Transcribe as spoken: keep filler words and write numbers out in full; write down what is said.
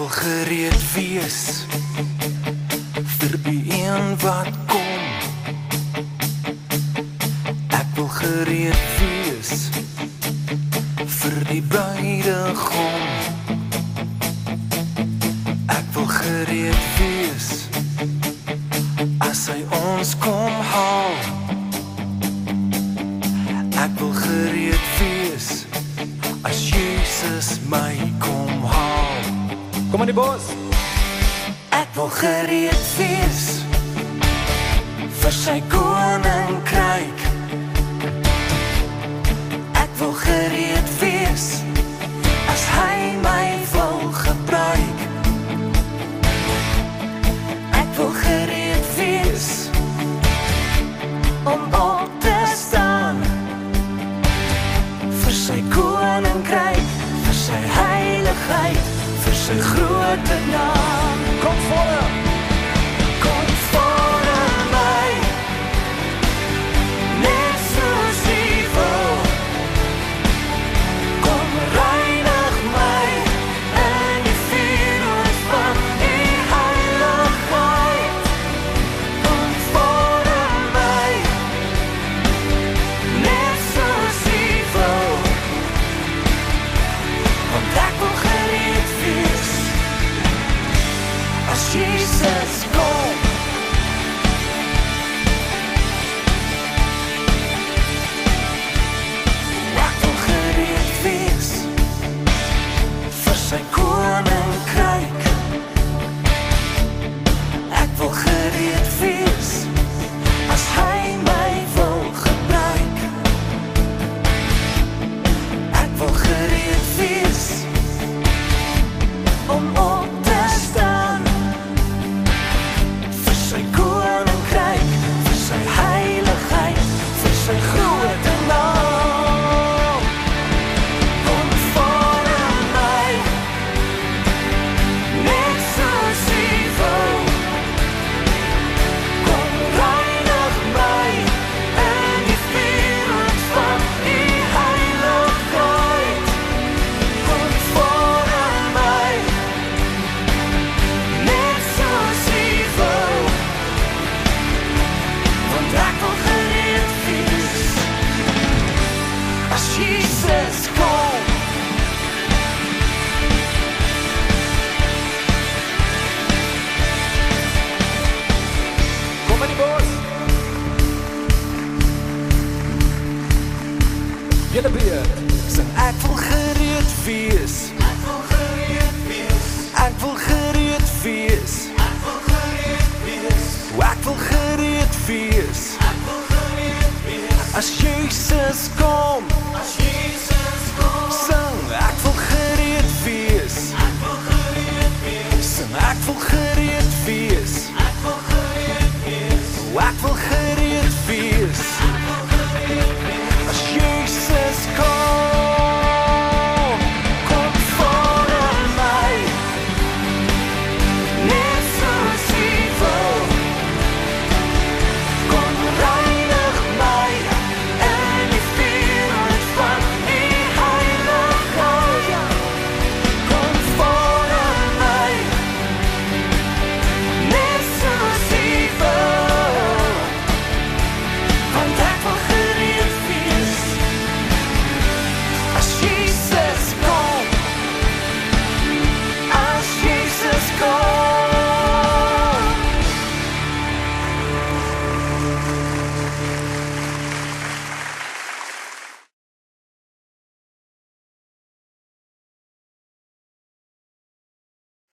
gereed wees vir die een wat kom. Ek wil gereed wees vir die bruidegom. Ek wil gereed wees as hy ons kom haal. Ek wil gereed wees as Jesus my kom haal. Kom aan die bos. Ek wil gereed wees vir sy koninkryk. Ek wil gereed wees as hy my wil gebruik. Ek wil gereed wees om op te staan vir sy koninkryk, vir sy heiligheid, vir sy grote naam. Kom voor.